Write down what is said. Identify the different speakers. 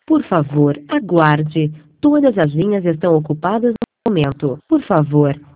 Speaker 1: Por favor, aguarde. Todas as linhas estão ocupadas no momento. Por favor,